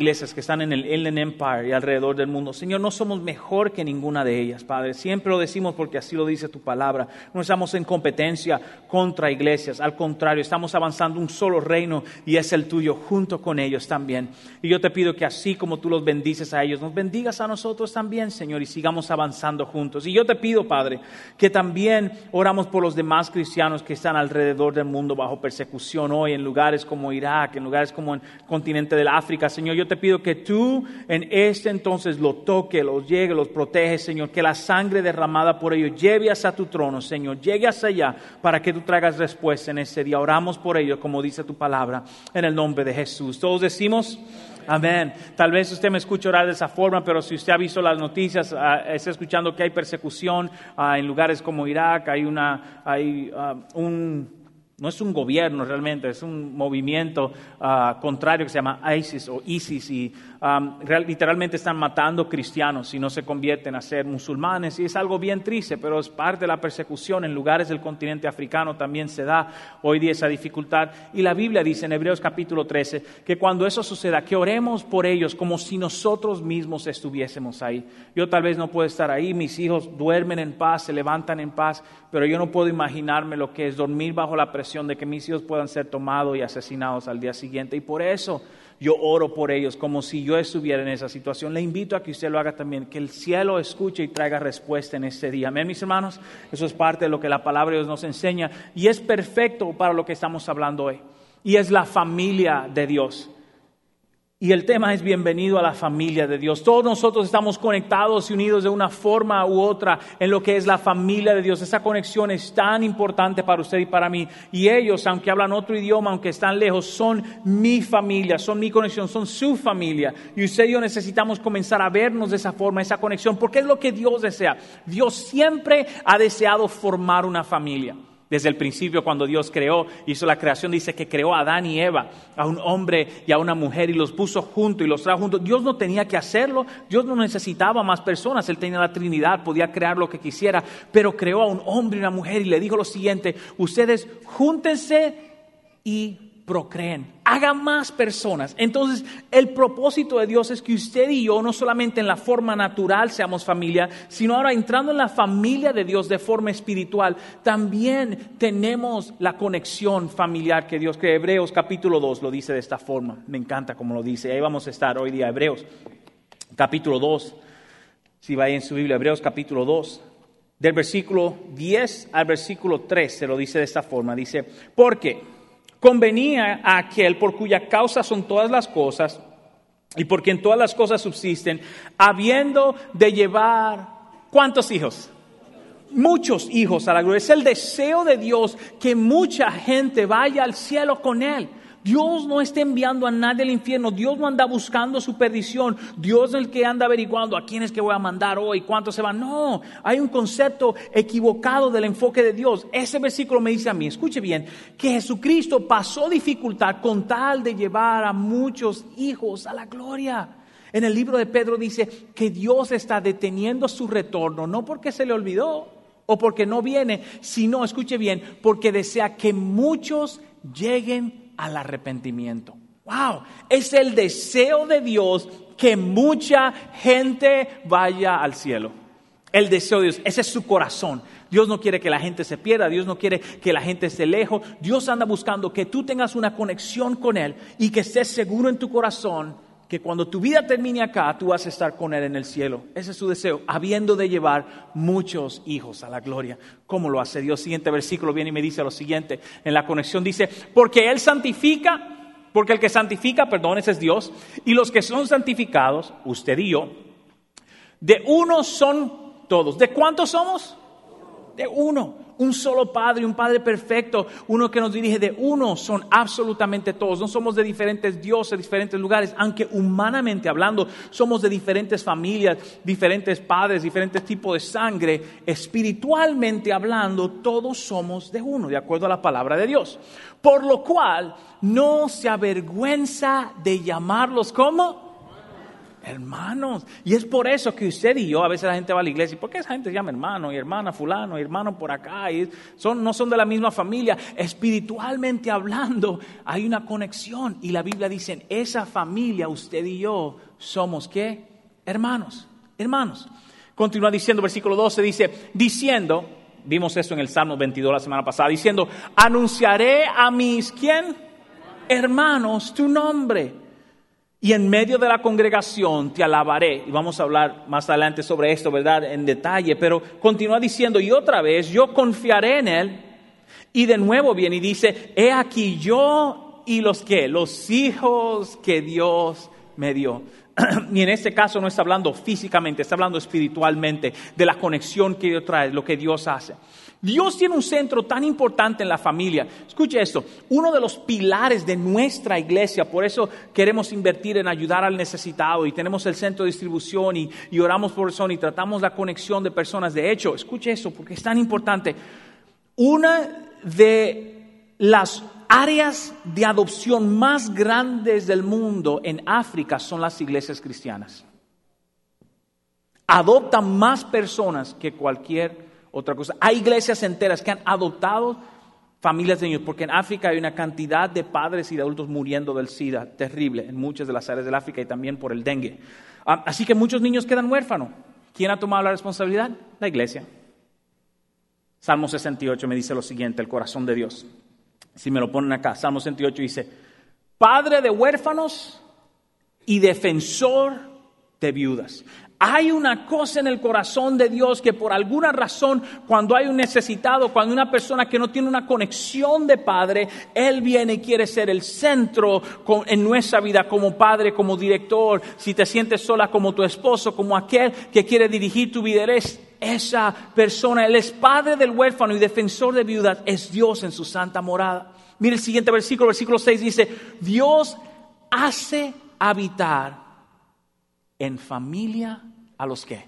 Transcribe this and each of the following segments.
iglesias que están en el Inland Empire y alrededor del mundo. Señor, no somos mejor que ninguna de ellas, Padre. Siempre lo decimos porque así lo dice tu palabra. No estamos en competencia contra iglesias. Al contrario, estamos avanzando un solo reino y es el tuyo junto con ellos también. Y yo te pido que así como tú los bendices a ellos, nos bendigas a nosotros también, Señor, y sigamos avanzando juntos. Y yo te pido, Padre, que también oramos por los demás cristianos que están alrededor del mundo bajo persecución hoy, en lugares como Irak, en lugares como en el continente del África. Señor, yo te pido que tú en este entonces lo toque, los llegue, los protege, Señor, que la sangre derramada por ellos lleve hasta tu trono, Señor, llegue hasta allá para que tú traigas respuesta en ese día. Oramos por ellos, como dice tu palabra, en el nombre de Jesús. Todos decimos amén. Tal vez usted me escuche orar de esa forma, pero si usted ha visto las noticias, está escuchando que hay persecución en lugares como Irak, no es un gobierno realmente, es un movimiento contrario que se llama ISIS o ISIS y literalmente están matando cristianos y no se convierten a ser musulmanes y es algo bien triste, pero es parte de la persecución. En lugares del continente africano también se da hoy día esa dificultad y la Biblia dice en Hebreos capítulo 13 que cuando eso suceda, que oremos por ellos como si nosotros mismos estuviésemos ahí. Yo tal vez no puedo estar ahí, mis hijos duermen en paz, se levantan en paz, pero yo no puedo imaginarme lo que es dormir bajo la presión de que mis hijos puedan ser tomados y asesinados al día siguiente. Y por eso yo oro por ellos como si yo estuviera en esa situación. Le invito a que usted lo haga también, que el cielo escuche y traiga respuesta en este día. Amén, mis hermanos. Eso es parte de lo que la palabra de Dios nos enseña y es perfecto para lo que estamos hablando hoy. Y es la familia de Dios. Y el tema es bienvenido a la familia de Dios. Todos nosotros estamos conectados y unidos de una forma u otra en lo que es la familia de Dios. Esa conexión es tan importante para usted y para mí. Y ellos, aunque hablan otro idioma, aunque están lejos, son mi familia, son mi conexión, son su familia. Y usted y yo necesitamos comenzar a vernos de esa forma, esa conexión, porque es lo que Dios desea. Dios siempre ha deseado formar una familia. Desde el principio, cuando Dios hizo la creación, dice que creó a Adán y Eva, a un hombre y a una mujer, y los puso juntos y los trajo juntos. Dios no tenía que hacerlo, Dios no necesitaba más personas, Él tenía la Trinidad, podía crear lo que quisiera, pero creó a un hombre y una mujer y le dijo lo siguiente: ustedes júntense y procreen, hagan más personas. Entonces, el propósito de Dios es que usted y yo, no solamente en la forma natural seamos familia, sino ahora entrando en la familia de Dios de forma espiritual, también tenemos la conexión familiar que Dios crea. Hebreos capítulo 2 lo dice de esta forma. Me encanta cómo lo dice. Ahí vamos a estar hoy día. Hebreos capítulo 2. Si va ahí en su Biblia, Hebreos capítulo 2. Del versículo 10 al versículo 13 lo dice de esta forma. Dice, porque convenía a aquel por cuya causa son todas las cosas y por quien todas las cosas subsisten, habiendo de llevar, ¿cuántos hijos? Muchos hijos a la gloria. Es el deseo de Dios que mucha gente vaya al cielo con Él. Dios no está enviando a nadie al infierno. Dios no anda buscando su perdición. Dios es el que anda averiguando a quién es que voy a mandar hoy, cuántos se van. No, hay un concepto equivocado del enfoque de Dios. Ese versículo me dice a mí, escuche bien, que Jesucristo pasó dificultad con tal de llevar a muchos hijos a la gloria. En el libro de Pedro dice que Dios está deteniendo su retorno, no porque se le olvidó o porque no viene, sino, escuche bien, porque desea que muchos lleguen al arrepentimiento. Wow, es el deseo de Dios que mucha gente vaya al cielo. El deseo de Dios, ese es su corazón. Dios no quiere que la gente se pierda, Dios no quiere que la gente esté lejos. Dios anda buscando que tú tengas una conexión con Él y que estés seguro en tu corazón que cuando tu vida termine acá, tú vas a estar con Él en el cielo. Ese es su deseo, habiendo de llevar muchos hijos a la gloria. ¿Cómo lo hace Dios? Siguiente versículo viene y me dice lo siguiente. En la conexión dice, porque Él santifica, porque el que santifica, perdón, ese es Dios. Y los que son santificados, usted y yo, de uno son todos. ¿De cuántos somos? De uno. Un solo Padre, un Padre perfecto, uno que nos dirige. De uno son absolutamente todos. No somos de diferentes dioses, diferentes lugares, aunque humanamente hablando somos de diferentes familias, diferentes padres, diferentes tipos de sangre. Espiritualmente hablando, todos somos de uno, de acuerdo a la palabra de Dios. Por lo cual, no se avergüenza de llamarlos como Hermanos. Y es por eso que usted y yo, a veces la gente va a la iglesia, ¿por qué esa gente se llama hermano y hermana fulano y hermano por acá? Y no son de la misma familia. Espiritualmente hablando, hay una conexión. Y la Biblia dice, en esa familia usted y yo somos, ¿qué? Hermanos. Continúa diciendo, versículo 12, diciendo, vimos esto en el Salmo 22 la semana pasada, diciendo, anunciaré a mis, ¿quién? Hermanos, tu nombre. Y en medio de la congregación te alabaré. Y vamos a hablar más adelante sobre esto, ¿verdad? En detalle. Pero continúa diciendo, y otra vez, yo confiaré en Él. Y de nuevo viene y dice, he aquí yo y los hijos que Dios me dio. Y en este caso no está hablando físicamente, está hablando espiritualmente de la conexión que Dios trae, lo que Dios hace. Dios tiene un centro tan importante en la familia. Escuche esto, uno de los pilares de nuestra iglesia, por eso queremos invertir en ayudar al necesitado y tenemos el centro de distribución y oramos por eso y tratamos la conexión de personas. De hecho, escuche esto porque es tan importante. Una de las áreas de adopción más grandes del mundo en África son las iglesias cristianas. Adoptan más personas que cualquier otra cosa. Hay iglesias enteras que han adoptado familias de niños, porque en África hay una cantidad de padres y de adultos muriendo del SIDA terrible en muchas de las áreas del África y también por el dengue. Así que muchos niños quedan huérfanos. ¿Quién ha tomado la responsabilidad? La iglesia. Salmo 68 me dice lo siguiente, el corazón de Dios. Si me lo ponen acá, Salmo 68 dice, Padre de huérfanos y defensor de viudas. Hay una cosa en el corazón de Dios que por alguna razón, cuando hay un necesitado, cuando una persona que no tiene una conexión de padre, Él viene y quiere ser el centro en nuestra vida como padre, como director. Si te sientes sola, como tu esposo, como aquel que quiere dirigir tu vida, eres esa persona. Él es padre del huérfano y defensor de viudas, es Dios en su santa morada. Mire el siguiente versículo 6 dice, Dios hace habitar en familia a los ¿qué?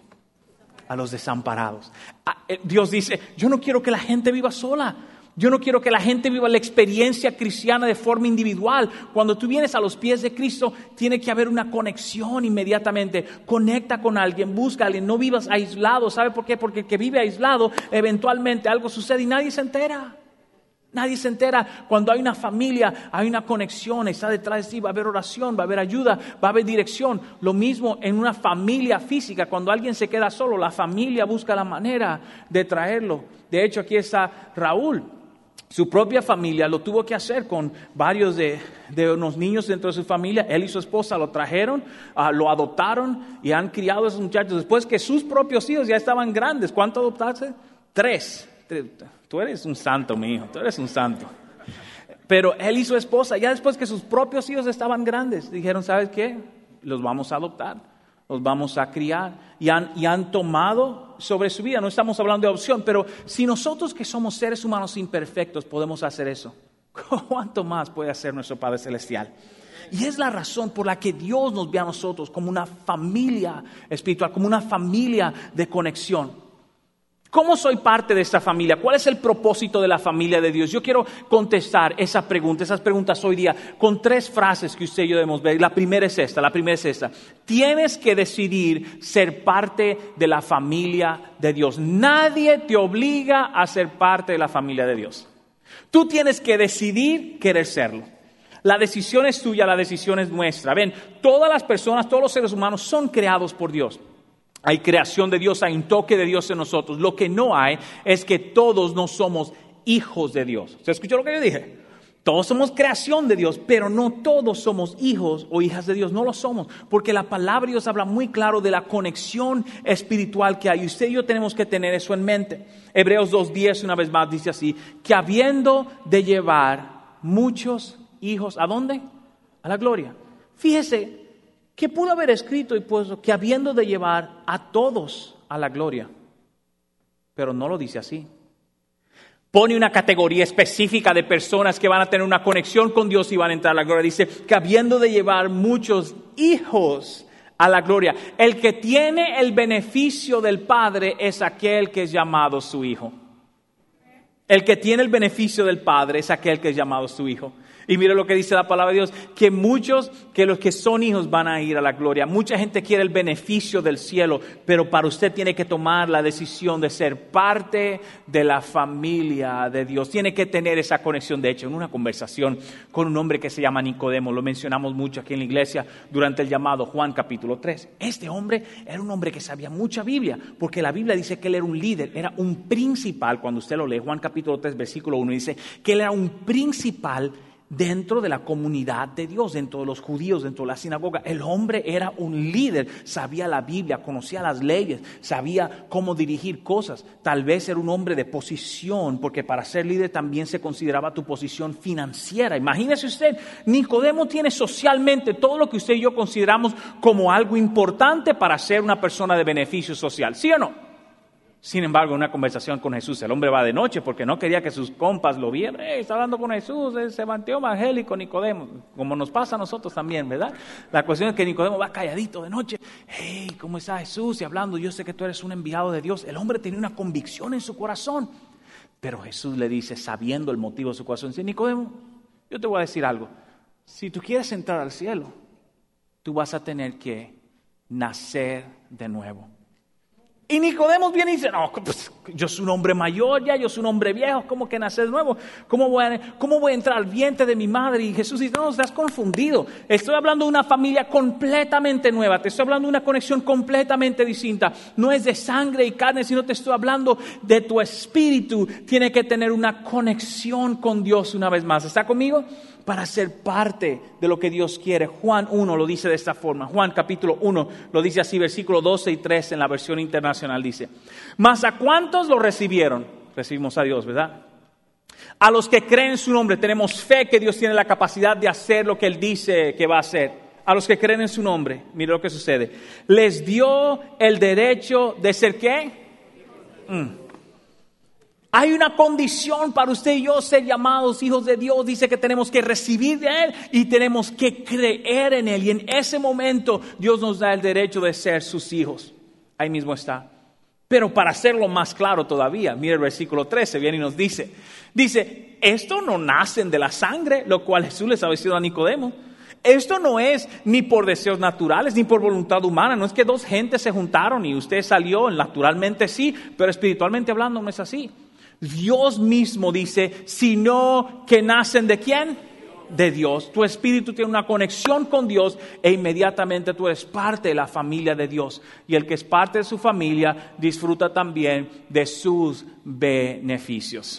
A los desamparados. Dios dice, yo no quiero que la gente viva sola. Yo no quiero que la gente viva la experiencia cristiana de forma individual. Cuando tú vienes a los pies de Cristo, tiene que haber una conexión inmediatamente. Conecta con alguien, busca a alguien, no vivas aislado. ¿Sabe por qué? Porque el que vive aislado, eventualmente algo sucede y nadie se entera. Nadie se entera. Cuando hay una familia, hay una conexión, está detrás de ti, va a haber oración, va a haber ayuda, va a haber dirección. Lo mismo en una familia física, cuando alguien se queda solo, la familia busca la manera de traerlo. De hecho, aquí está Raúl. Su propia familia lo tuvo que hacer con varios de unos niños dentro de su familia. Él y su esposa lo trajeron, lo adoptaron y han criado a esos muchachos. Después que sus propios hijos ya estaban grandes. ¿Cuánto adoptaste? 3. Tú eres un santo, mi hijo, tú eres un santo. Pero él y su esposa, ya después que sus propios hijos estaban grandes, dijeron, ¿sabes qué? Los vamos a adoptar, los vamos a criar. Y han tomado sobre su vida. No estamos hablando de adopción, pero si nosotros que somos seres humanos imperfectos podemos hacer eso, ¿cuánto más puede hacer nuestro Padre Celestial? Y es la razón por la que Dios nos ve a nosotros como una familia espiritual, como una familia de conexión. ¿Cómo soy parte de esta familia? ¿Cuál es el propósito de la familia de Dios? Yo quiero contestar esas preguntas hoy día con 3 frases que usted y yo debemos ver. La primera es esta. Tienes que decidir ser parte de la familia de Dios. Nadie te obliga a ser parte de la familia de Dios. Tú tienes que decidir querer serlo. La decisión es tuya, la decisión es nuestra. Ven, todas las personas, todos los seres humanos son creados por Dios. Hay creación de Dios, hay un toque de Dios en nosotros. Lo que no hay es que todos no somos hijos de Dios. ¿Se escuchó lo que yo dije? Todos somos creación de Dios, pero no todos somos hijos o hijas de Dios. No lo somos, porque la palabra de Dios habla muy claro de la conexión espiritual que hay. Y usted y yo tenemos que tener eso en mente. Hebreos 2:10 una vez más dice así, que habiendo de llevar muchos hijos, ¿a dónde? A la gloria. Fíjese que pudo haber escrito y puesto que habiendo de llevar a todos a la gloria, pero no lo dice así. Pone una categoría específica de personas que van a tener una conexión con Dios y van a entrar a la gloria. Dice que habiendo de llevar muchos hijos a la gloria. El que tiene el beneficio del Padre es aquel que es llamado su hijo. El que tiene el beneficio del Padre es aquel que es llamado su hijo. Y mire lo que dice la palabra de Dios, que muchos, que los que son hijos van a ir a la gloria. Mucha gente quiere el beneficio del cielo, pero para usted tiene que tomar la decisión de ser parte de la familia de Dios. Tiene que tener esa conexión. De hecho, en una conversación con un hombre que se llama Nicodemo, lo mencionamos mucho aquí en la iglesia durante el llamado Juan capítulo 3. Este hombre era un hombre que sabía mucha Biblia, porque la Biblia dice que él era un líder, era un principal. Cuando usted lo lee, Juan capítulo 3, versículo 1, dice que él era un principal dentro de la comunidad de Dios, dentro de los judíos, dentro de la sinagoga. El hombre era un líder, sabía la Biblia, conocía las leyes, sabía cómo dirigir cosas. Tal vez era un hombre de posición, porque para ser líder también se consideraba tu posición financiera. Imagínese usted, Nicodemo tiene socialmente todo lo que usted y yo consideramos como algo importante para ser una persona de beneficio social, ¿sí o no? Sin embargo, en una conversación con Jesús, el hombre va de noche porque no quería que sus compas lo vieran. Está hablando con Jesús, se mantió evangélico Nicodemo, como nos pasa a nosotros también, ¿verdad? La cuestión es que Nicodemo va calladito de noche. Hey, ¿cómo está Jesús? Y hablando, yo sé que tú eres un enviado de Dios. El hombre tenía una convicción en su corazón. Pero Jesús le dice, sabiendo el motivo de su corazón, dice, Nicodemo, yo te voy a decir algo. Si tú quieres entrar al cielo, tú vas a tener que nacer de nuevo. Y Nicodemo viene y dice, no, pues, yo soy un hombre mayor ya, yo soy un hombre viejo, ¿cómo que nacer de nuevo? ¿Cómo voy a entrar al vientre de mi madre? Y Jesús dice, no, estás confundido. Estoy hablando de una familia completamente nueva, te estoy hablando de una conexión completamente distinta. No es de sangre y carne, sino te estoy hablando de tu espíritu. Tiene que tener una conexión con Dios una vez más. ¿Está conmigo? Para ser parte de lo que Dios quiere. Juan 1 lo dice de esta forma. Juan capítulo 1 lo dice así, versículo 12 y 13 en la versión internacional dice: ¿Mas a cuántos lo recibieron? Recibimos a Dios, ¿verdad? A los que creen en su nombre. Tenemos fe que Dios tiene la capacidad de hacer lo que Él dice que va a hacer. A los que creen en su nombre, mire lo que sucede. Les dio el derecho de ser ¿qué? Hay una condición para usted y yo ser llamados hijos de Dios. Dice que tenemos que recibir de Él y tenemos que creer en Él. Y en ese momento Dios nos da el derecho de ser sus hijos. Ahí mismo está. Pero para hacerlo más claro todavía, mire el versículo 13, viene y nos dice, esto no nacen de la sangre, lo cual Jesús les había dicho a Nicodemo. Esto no es ni por deseos naturales, ni por voluntad humana. No es que dos gentes se juntaron y usted salió, naturalmente sí, pero espiritualmente hablando no es así. Dios mismo dice, sino que nacen ¿de quién? De Dios. Tu espíritu tiene una conexión con Dios e inmediatamente tú eres parte de la familia de Dios. Y el que es parte de su familia disfruta también de sus beneficios.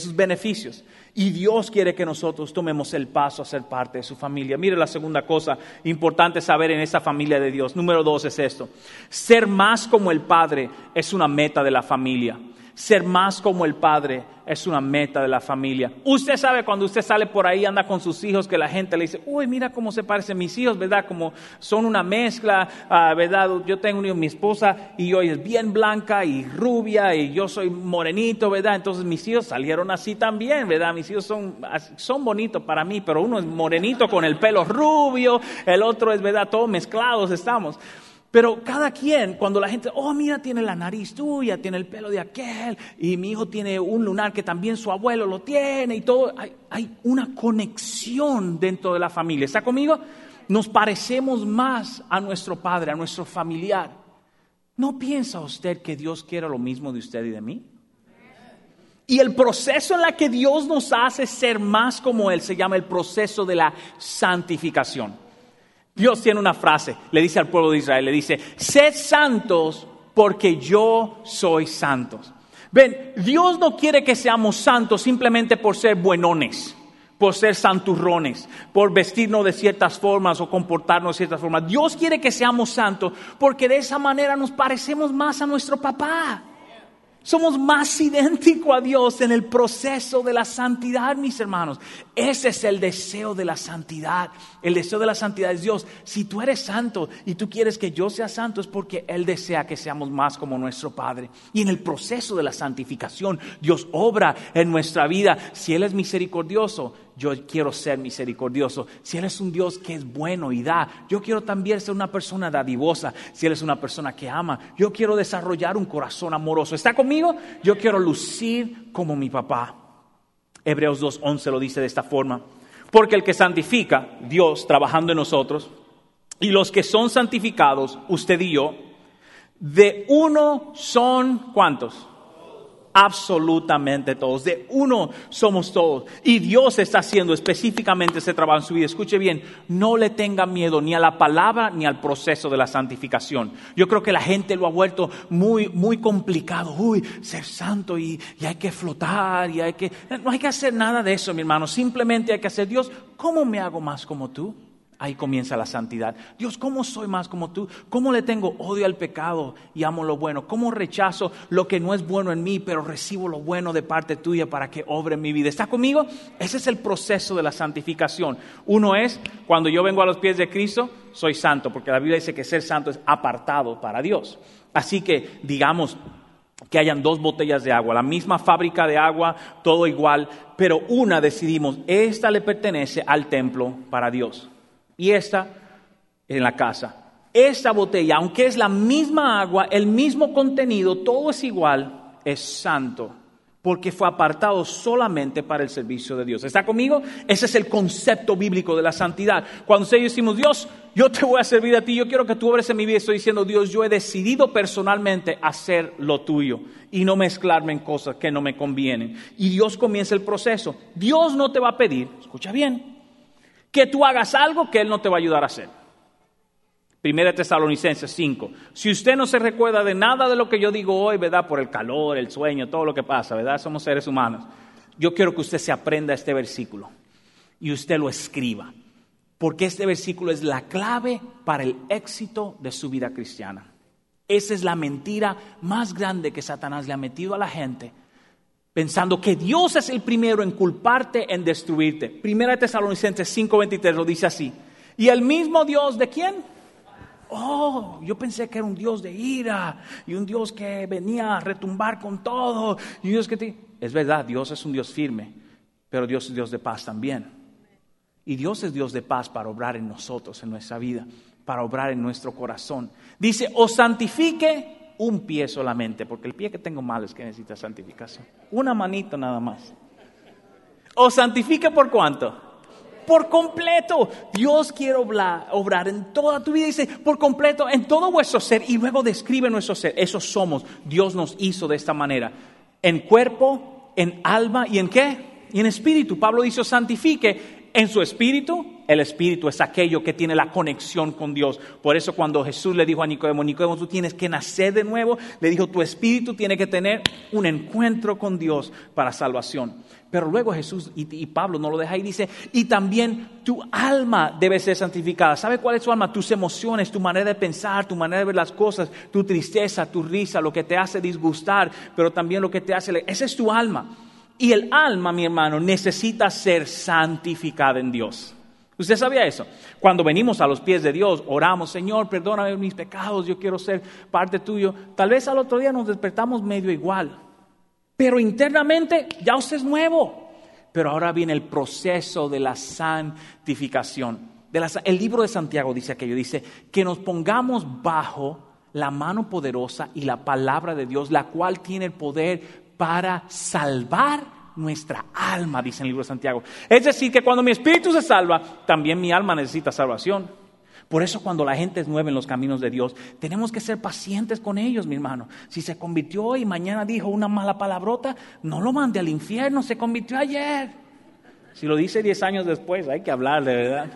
Y Dios quiere que nosotros tomemos el paso a ser parte de su familia. Mire la segunda cosa importante saber en esta familia de Dios. Número 2 es esto. Ser más como el Padre es una meta de la familia. Ser más como el Padre es una meta de la familia. Usted sabe cuando usted sale por ahí, anda con sus hijos, que la gente le dice, uy, mira cómo se parecen mis hijos, ¿verdad? Como son una mezcla, ¿verdad? Yo tengo un hijo, mi esposa y hoy es bien blanca y rubia y yo soy morenito, ¿verdad? Entonces mis hijos salieron así también, ¿verdad? Mis hijos son bonitos para mí, pero uno es morenito con el pelo rubio, el otro es, ¿verdad? Todos mezclados estamos. Pero cada quien, cuando la gente, oh mira, tiene la nariz tuya, tiene el pelo de aquel, y mi hijo tiene un lunar que también su abuelo lo tiene, y todo, hay una conexión dentro de la familia. ¿Está conmigo? Nos parecemos más a nuestro padre, a nuestro familiar. ¿No piensa usted que Dios quiere lo mismo de usted y de mí? Y el proceso en el que Dios nos hace ser más como Él se llama el proceso de la santificación. Dios tiene una frase, le dice al pueblo de Israel, le dice, sed santos porque yo soy santos. Ven, Dios no quiere que seamos santos simplemente por ser buenones, por ser santurrones, por vestirnos de ciertas formas o comportarnos de ciertas formas. Dios quiere que seamos santos porque de esa manera nos parecemos más a nuestro papá. Somos más idénticos a Dios en el proceso de la santidad, mis hermanos. Ese es el deseo de la santidad. El deseo de la santidad es Dios. Si tú eres santo y tú quieres que yo sea santo, es porque Él desea que seamos más como nuestro Padre. Y en el proceso de la santificación, Dios obra en nuestra vida. Si Él es misericordioso, yo quiero ser misericordioso. Si Él es un Dios que es bueno y da, yo quiero también ser una persona dadivosa. Si Él es una persona que ama, yo quiero desarrollar un corazón amoroso. ¿Está conmigo? Yo quiero lucir como mi papá. Hebreos 2:11 lo dice de esta forma. Porque el que santifica, Dios trabajando en nosotros, y los que son santificados, usted y yo, de uno son, ¿cuántos? Absolutamente todos. De uno somos todos. Y Dios está haciendo específicamente ese trabajo en su vida. Escuche bien, no le tenga miedo ni a la palabra ni al proceso de la santificación. Yo creo que la gente lo ha vuelto muy, muy complicado. Ser santo y hay que flotar y no hay que hacer nada de eso, mi hermano. Simplemente hay que hacer, Dios, ¿cómo me hago más como tú? Ahí comienza la santidad. Dios, ¿cómo soy más como tú? ¿Cómo le tengo odio al pecado y amo lo bueno? ¿Cómo rechazo lo que no es bueno en mí, pero recibo lo bueno de parte tuya para que obre en mi vida? ¿Está conmigo? Ese es el proceso de la santificación. Uno es, cuando yo vengo a los pies de Cristo, soy santo, porque la Biblia dice que ser santo es apartado para Dios. Así que, digamos que hayan 2 botellas de agua, la misma fábrica de agua, todo igual, pero una decidimos, esta le pertenece al templo para Dios. Y esta en la casa. Esta botella, aunque es la misma agua, el mismo contenido, todo es igual, es santo, porque fue apartado solamente para el servicio de Dios. ¿Está conmigo? Ese es el concepto bíblico de la santidad. Cuando nosotros decimos, Dios, yo te voy a servir a ti, yo quiero que tú obres en mi vida, estoy diciendo, Dios, yo he decidido personalmente hacer lo tuyo y no mezclarme en cosas que no me convienen. Y Dios comienza el proceso. Dios no te va a pedir, escucha bien, que tú hagas algo que Él no te va a ayudar a hacer. 1 Tesalonicenses 5. Si usted no se recuerda de nada de lo que yo digo hoy, ¿verdad? Por el calor, el sueño, todo lo que pasa, ¿verdad? Somos seres humanos. Yo quiero que usted se aprenda este versículo y usted lo escriba. Porque este versículo es la clave para el éxito de su vida cristiana. Esa es la mentira más grande que Satanás le ha metido a la gente, pensando que Dios es el primero en culparte, en destruirte. 1 Tesalonicenses 5:23 lo dice así. ¿Y el mismo Dios de quién? Yo pensé que era un Dios de ira y un Dios que venía a retumbar con todo. Y Dios Es verdad, Dios es un Dios firme, pero Dios es Dios de paz también. Y Dios es Dios de paz para obrar en nosotros, en nuestra vida, para obrar en nuestro corazón. Dice, os santifique un pie solamente, porque el pie que tengo mal es que necesita santificación. Una manito nada más. ¿O santifique por cuánto? Por completo. Dios quiere obrar en toda tu vida. Dice, por completo, en todo vuestro ser. Y luego describe nuestro ser. Eso somos. Dios nos hizo de esta manera. En cuerpo, en alma y en ¿qué? Y en espíritu. Pablo dice, santifique en su espíritu. El espíritu es aquello que tiene la conexión con Dios. Por eso cuando Jesús le dijo a Nicodemo, tú tienes que nacer de nuevo, le dijo, tu espíritu tiene que tener un encuentro con Dios para salvación. Pero luego Jesús y Pablo no lo deja ahí, dice, y también tu alma debe ser santificada. ¿Sabe cuál es tu alma? Tus emociones, tu manera de pensar, tu manera de ver las cosas, tu tristeza, tu risa, lo que te hace disgustar, pero también lo que te hace... Esa es tu alma. Y el alma, mi hermano, necesita ser santificada en Dios. ¿Usted sabía eso? Cuando venimos a los pies de Dios, oramos, Señor, perdóname mis pecados, yo quiero ser parte tuyo. Tal vez al otro día nos despertamos medio igual, pero internamente ya usted es nuevo. Pero ahora viene el proceso de la santificación. El libro de Santiago dice aquello, dice que nos pongamos bajo la mano poderosa y la palabra de Dios, la cual tiene el poder para salvar nuestra alma, dice en el libro de Santiago. Es decir, que cuando mi espíritu se salva, también mi alma necesita salvación. Por eso cuando la gente es nueva en los caminos de Dios, tenemos que ser pacientes con ellos, mi hermano. Si se convirtió y mañana dijo una mala palabrota, no lo mande al infierno, se convirtió ayer. Si lo dice 10 años después, hay que hablarle, ¿verdad?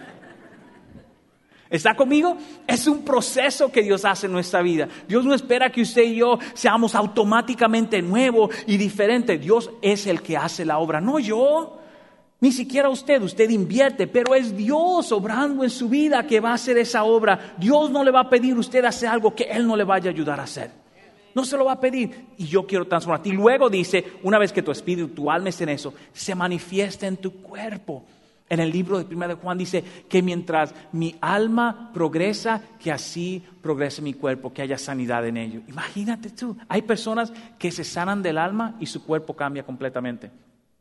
¿Está conmigo? Es un proceso que Dios hace en nuestra vida. Dios no espera que usted y yo seamos automáticamente nuevos y diferentes. Dios es el que hace la obra, no yo. Ni siquiera usted invierte, pero es Dios obrando en su vida que va a hacer esa obra. Dios no le va a pedir a usted hacer algo que Él no le vaya a ayudar a hacer. No se lo va a pedir. Y yo quiero transformarte. Y luego dice, una vez que tu espíritu, tu alma esté en eso, se manifiesta en tu cuerpo. En el libro de 1 de Juan dice que mientras mi alma progresa, que así progrese mi cuerpo, que haya sanidad en ello. Imagínate tú, hay personas que se sanan del alma y su cuerpo cambia completamente.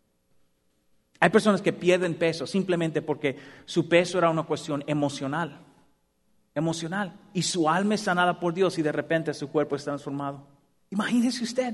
Hay personas que pierden peso simplemente porque su peso era una cuestión emocional. Y su alma es sanada por Dios y de repente su cuerpo es transformado. Imagínese usted.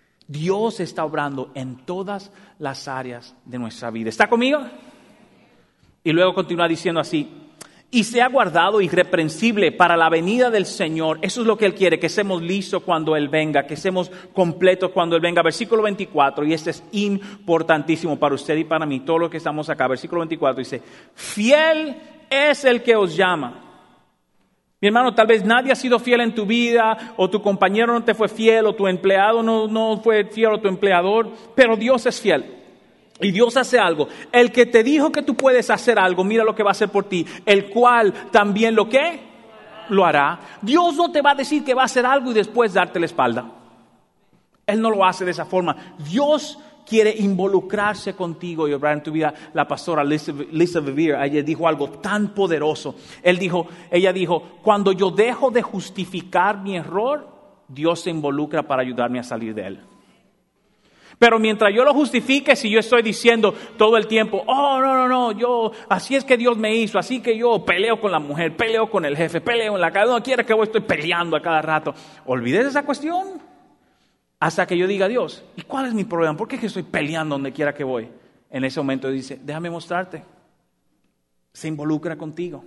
Dios está obrando en todas las áreas de nuestra vida. ¿Está conmigo? Y luego continúa diciendo así: y sea guardado irreprensible para la venida del Señor. Eso es lo que Él quiere, que seamos listos cuando Él venga, que seamos completos cuando Él venga. Versículo 24, y este es importantísimo para usted y para mí, todos los que estamos acá. Versículo 24 dice: fiel es el que os llama. Mi hermano, tal vez nadie ha sido fiel en tu vida, o tu compañero no te fue fiel, o tu empleado no fue fiel, o tu empleador, pero Dios es fiel. Y Dios hace algo. El que te dijo que tú puedes hacer algo, mira lo que va a hacer por ti. El cual también lo que lo hará. Dios no te va a decir que va a hacer algo y después darte la espalda. Él no lo hace de esa forma. Dios quiere involucrarse contigo y obrar en tu vida. La pastora Lisa Bevere ayer dijo algo tan poderoso. Ella dijo, cuando yo dejo de justificar mi error, Dios se involucra para ayudarme a salir de él. Pero mientras yo lo justifique, si yo estoy diciendo todo el tiempo, yo, así es que Dios me hizo, así que yo peleo con la mujer, peleo con el jefe, peleo en la casa, no quiera que voy, estoy peleando a cada rato. Olvides esa cuestión hasta que yo diga a Dios, ¿y cuál es mi problema? ¿Por qué es que estoy peleando donde quiera que voy? En ese momento dice, déjame mostrarte. Se involucra contigo.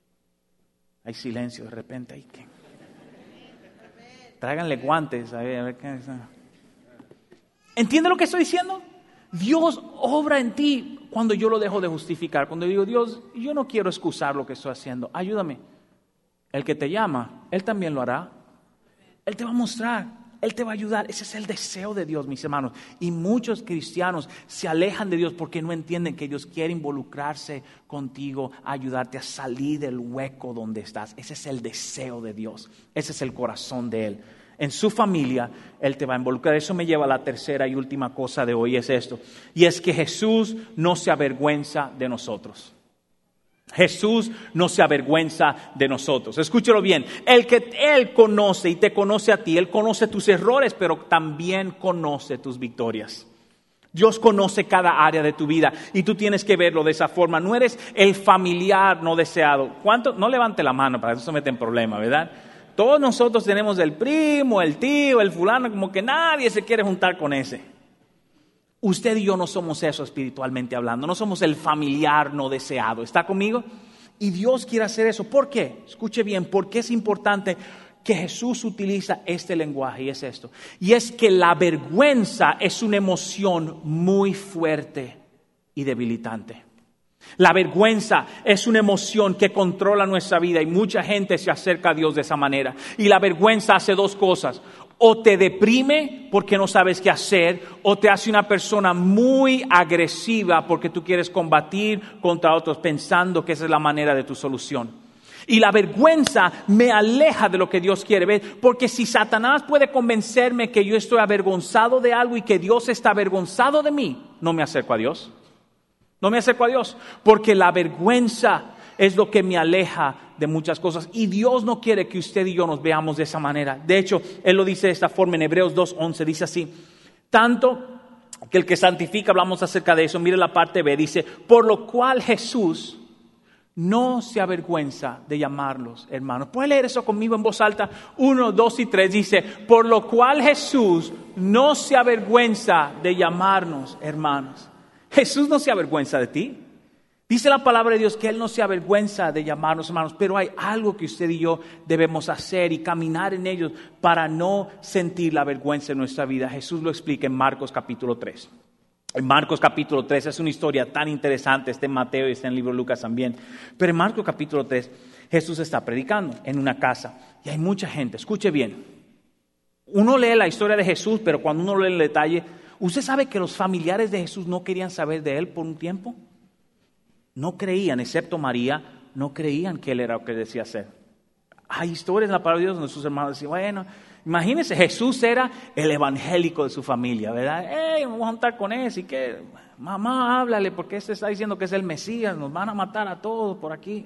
Hay silencio de repente ahí. Tráiganle guantes, a ver qué es. ¿Entiende lo que estoy diciendo? Dios obra en ti cuando yo lo dejo de justificar. Cuando digo, Dios, yo no quiero excusar lo que estoy haciendo. Ayúdame. El que te llama, Él también lo hará. Él te va a mostrar. Él te va a ayudar. Ese es el deseo de Dios, mis hermanos. Y muchos cristianos se alejan de Dios porque no entienden que Dios quiere involucrarse contigo, ayudarte a salir del hueco donde estás. Ese es el deseo de Dios. Ese es el corazón de Él. En su familia, Él te va a involucrar. Eso me lleva a la tercera y última cosa de hoy, es esto. Y es que Jesús no se avergüenza de nosotros. Jesús no se avergüenza de nosotros. Escúchalo bien. El que Él conoce y te conoce a ti, Él conoce tus errores, pero también conoce tus victorias. Dios conoce cada área de tu vida y tú tienes que verlo de esa forma. No eres el familiar no deseado. ¿Cuánto? No levante la mano para que no se meta en problemas, ¿verdad? Todos nosotros tenemos el primo, el tío, el fulano, como que nadie se quiere juntar con ese. Usted y yo no somos eso espiritualmente hablando, no somos el familiar no deseado. ¿Está conmigo? Y Dios quiere hacer eso. ¿Por qué? Escuche bien, porque es importante que Jesús utiliza este lenguaje y es esto. Y es que la vergüenza es una emoción muy fuerte y debilitante. La vergüenza es una emoción que controla nuestra vida y mucha gente se acerca a Dios de esa manera. Y la vergüenza hace dos cosas. O te deprime porque no sabes qué hacer, o te hace una persona muy agresiva porque tú quieres combatir contra otros pensando que esa es la manera de tu solución. Y la vergüenza me aleja de lo que Dios quiere ver, porque si Satanás puede convencerme que yo estoy avergonzado de algo y que Dios está avergonzado de mí, no me acerco a Dios. No me acerco a Dios, porque la vergüenza es lo que me aleja de muchas cosas. Y Dios no quiere que usted y yo nos veamos de esa manera. De hecho, Él lo dice de esta forma en Hebreos 2:11, dice así: tanto que el que santifica, hablamos acerca de eso, mire la parte B, dice, por lo cual Jesús no se avergüenza de llamarlos hermanos. ¿Puede leer eso conmigo en voz alta? 1, 2 y 3 dice, por lo cual Jesús no se avergüenza de llamarnos hermanos. Jesús no se avergüenza de ti. Dice la palabra de Dios que Él no se avergüenza de llamarnos hermanos, pero hay algo que usted y yo debemos hacer y caminar en ellos para no sentir la vergüenza en nuestra vida. Jesús lo explica en Marcos capítulo 3. En Marcos capítulo 3 es una historia tan interesante, está en Mateo y está en el libro de Lucas también. Pero en Marcos capítulo 3 Jesús está predicando en una casa y hay mucha gente. Escuche bien, uno lee la historia de Jesús, pero cuando uno lee el detalle, ¿usted sabe que los familiares de Jesús no querían saber de Él por un tiempo? No creían, excepto María, no creían que Él era lo que decía ser. Hay historias en la palabra de Dios donde sus hermanos decían, bueno, imagínense, Jesús era el evangélico de su familia, ¿verdad? Me voy a juntar con ese y que, mamá, háblale, porque este está diciendo que es el Mesías, nos van a matar a todos por aquí.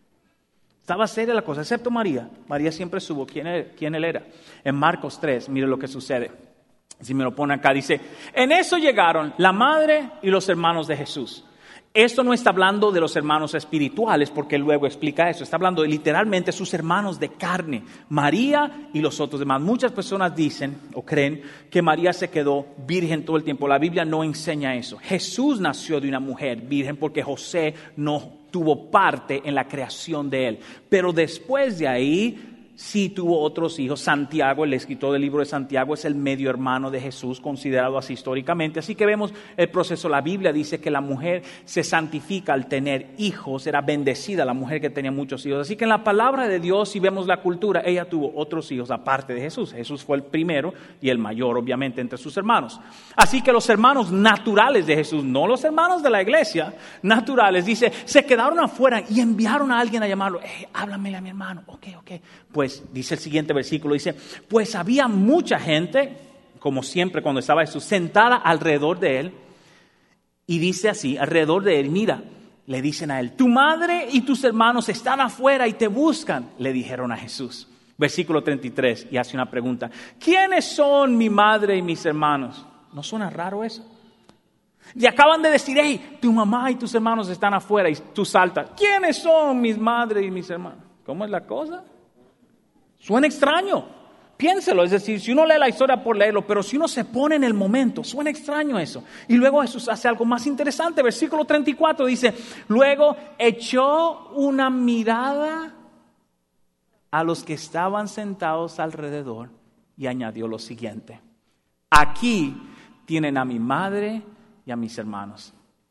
Estaba seria la cosa, excepto María. María siempre supo quién Él era. En Marcos 3, mire lo que sucede. Si me lo pone acá, dice, en eso llegaron la madre y los hermanos de Jesús. esto no está hablando de los hermanos espirituales, porque luego explica eso. Está hablando de literalmente sus hermanos de carne, María y los otros demás. Muchas personas dicen o creen que María se quedó virgen todo el tiempo. La Biblia no enseña eso. Jesús nació de una mujer virgen porque José no tuvo parte en la creación de él. Pero después de ahí sí tuvo otros hijos. Santiago, el escritor del libro de Santiago, es el medio hermano de Jesús, considerado así históricamente. Así que vemos el proceso. La Biblia dice que la mujer se santifica al tener hijos. Era bendecida la mujer que tenía muchos hijos. Así que en la palabra de Dios, si vemos la cultura, ella tuvo otros hijos aparte de Jesús. Jesús fue el primero y el mayor, obviamente, entre sus hermanos. Así que los hermanos naturales de Jesús, no los hermanos de la iglesia, naturales, dice, se quedaron afuera y enviaron a alguien a llamarlo. Háblamele a mi hermano. Ok. Pues dice el siguiente versículo, dice, pues había mucha gente, como siempre cuando estaba Jesús, sentada alrededor de él, y dice así, alrededor de él, mira, le dicen a él, tu madre y tus hermanos están afuera y te buscan, le dijeron a Jesús. Versículo 33, y hace una pregunta, ¿quiénes son mi madre y mis hermanos? ¿No suena raro eso? Y acaban de decir, hey, tu mamá y tus hermanos están afuera, y tú saltas, ¿quiénes son mis madres y mis hermanos? ¿Cómo es la cosa? Suena extraño, piénselo, es decir, si uno lee la historia por leerlo, pero si uno se pone en el momento, suena extraño eso. Y luego Jesús hace algo más interesante, versículo 34 dice, luego echó una mirada a los que estaban sentados alrededor y añadió lo siguiente, aquí tienen a mi madre y a mis hermanos.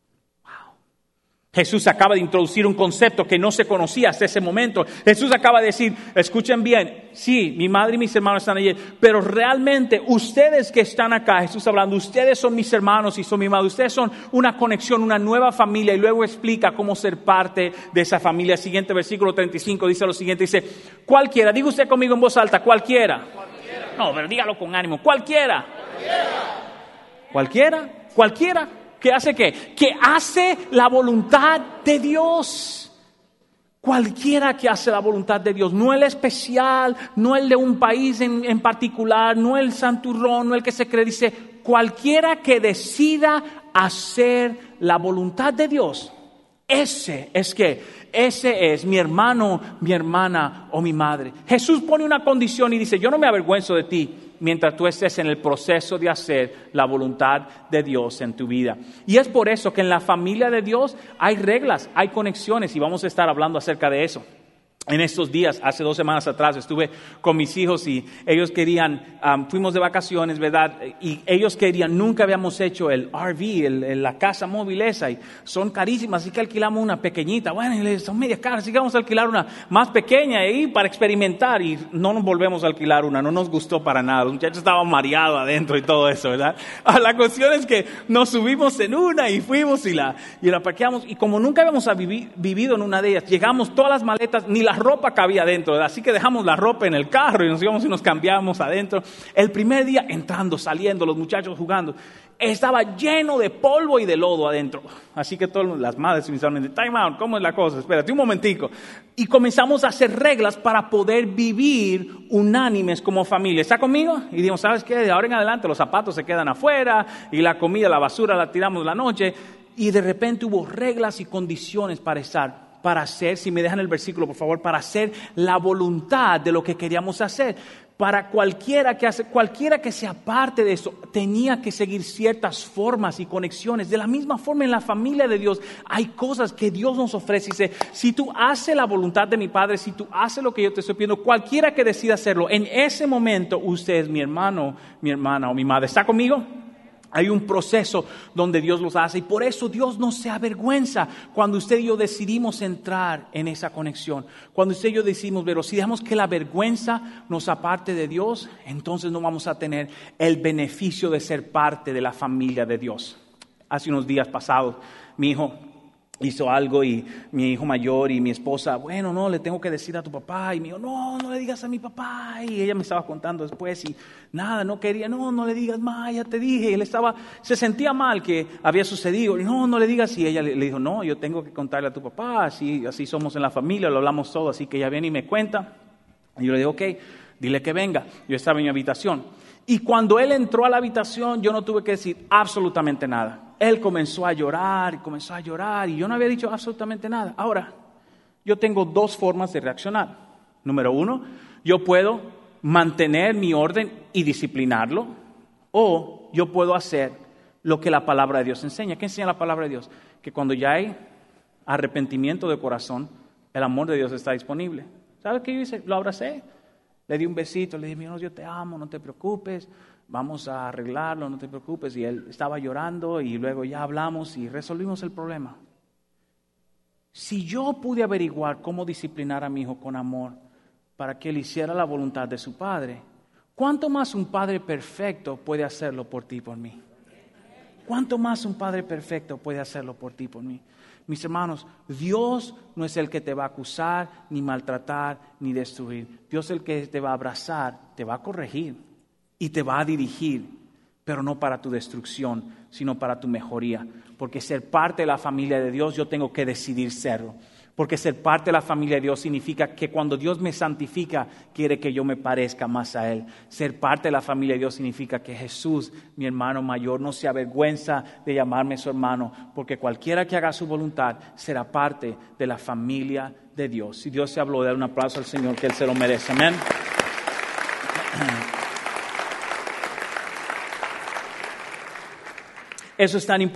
Jesús acaba de introducir un concepto que no se conocía hasta ese momento. Jesús acaba de decir, escuchen bien, sí, mi madre y mis hermanos están allí, pero realmente ustedes que están acá, Jesús hablando, ustedes son mis hermanos y son mi madre, ustedes son una conexión, una nueva familia, y luego explica cómo ser parte de esa familia. Siguiente versículo 35 dice lo siguiente, dice, cualquiera, diga usted conmigo en voz alta, cualquiera. No, pero dígalo con ánimo, cualquiera. Cualquiera. ¿Qué hace qué? Que hace la voluntad de Dios. Cualquiera que hace la voluntad de Dios, no el especial, no el de un país en particular, no el santurrón, no el que se cree, dice, cualquiera que decida hacer la voluntad de Dios, ese es mi hermano, mi hermana o mi madre. Jesús pone una condición y dice, yo no me avergüenzo de ti mientras tú estés en el proceso de hacer la voluntad de Dios en tu vida. Y es por eso que en la familia de Dios hay reglas, hay conexiones, y vamos a estar hablando acerca de eso. En estos días, hace 2 semanas atrás, estuve con mis hijos y ellos querían, fuimos de vacaciones, ¿verdad? Y ellos querían, nunca habíamos hecho el RV, la casa móvil esa, y son carísimas, así que alquilamos una pequeñita. Bueno, son medias caras, así que vamos a alquilar una más pequeña ahí para experimentar, y no nos volvemos a alquilar una, no nos gustó para nada. Los muchachos estaban mareados adentro y todo eso, ¿verdad? La cuestión es que nos subimos en una y fuimos y la parqueamos, y como nunca habíamos vivido en una de ellas, llegamos todas las maletas, ni la ropa cabía adentro, ¿verdad? Así que dejamos la ropa en el carro y nos íbamos y nos cambiamos adentro. El primer día, entrando, saliendo, los muchachos jugando, estaba lleno de polvo y de lodo adentro. Así que todas las madres me dijeron, time out, ¿cómo es la cosa? Espérate un momentico. Y comenzamos a hacer reglas para poder vivir unánimes como familia. ¿Está conmigo? Y dijimos, ¿sabes qué? De ahora en adelante los zapatos se quedan afuera y la comida, la basura la tiramos la noche. Y de repente hubo reglas y condiciones para hacer, si me dejan el versículo por favor, para hacer la voluntad de lo que queríamos hacer. Para cualquiera que sea parte de eso, tenía que seguir ciertas formas y conexiones. De la misma forma en la familia de Dios, hay cosas que Dios nos ofrece. Dice, si tú haces la voluntad de mi Padre, si tú haces lo que yo te estoy pidiendo, cualquiera que decida hacerlo, en ese momento usted es mi hermano, mi hermana o mi madre. ¿Está conmigo? Hay un proceso donde Dios los hace, y por eso Dios no se avergüenza cuando usted y yo decidimos entrar en esa conexión. Cuando usted y yo decidimos, pero si dejamos que la vergüenza nos aparte de Dios, entonces no vamos a tener el beneficio de ser parte de la familia de Dios. Hace unos días pasados, mi hijo hizo algo y mi hijo mayor y mi esposa, bueno, no, le tengo que decir a tu papá. Y me dijo, no le digas a mi papá. Y ella me estaba contando después y nada, no quería, no le digas más, ya te dije. Y él se sentía mal que había sucedido. Y no le digas. Y ella le dijo, no, yo tengo que contarle a tu papá, así somos en la familia, lo hablamos todo, así que ella viene y me cuenta. Y yo le digo, ok, dile que venga. Yo estaba en mi habitación. Y cuando él entró a la habitación, yo no tuve que decir absolutamente nada. él comenzó a llorar y yo no había dicho absolutamente nada. Ahora, yo tengo dos formas de reaccionar. Número uno, yo puedo mantener mi orden y disciplinarlo, o yo puedo hacer lo que la palabra de Dios enseña. ¿Qué enseña la palabra de Dios? Que cuando ya hay arrepentimiento de corazón, el amor de Dios está disponible. ¿Sabes qué yo hice? Lo abracé, le di un besito, le dije, mi hermano, yo te amo, no te preocupes, vamos a arreglarlo, no te preocupes. Y él estaba llorando y luego ya hablamos y resolvimos el problema. Si yo pude averiguar cómo disciplinar a mi hijo con amor para que él hiciera la voluntad de su padre, ¿cuánto más un padre perfecto puede hacerlo por ti y por mí? ¿Cuánto más un padre perfecto puede hacerlo por ti y por mí? Mis hermanos, Dios no es el que te va a acusar, ni maltratar, ni destruir. Dios es el que te va a abrazar, te va a corregir y te va a dirigir, pero no para tu destrucción, sino para tu mejoría. Porque ser parte de la familia de Dios, yo tengo que decidir serlo. Porque ser parte de la familia de Dios significa que cuando Dios me santifica, quiere que yo me parezca más a Él. Ser parte de la familia de Dios significa que Jesús, mi hermano mayor, no se avergüenza de llamarme su hermano, porque cualquiera que haga su voluntad será parte de la familia de Dios. Si Dios se habló, dar un aplauso al Señor, que Él se lo merece. Amén. Eso es tan importante.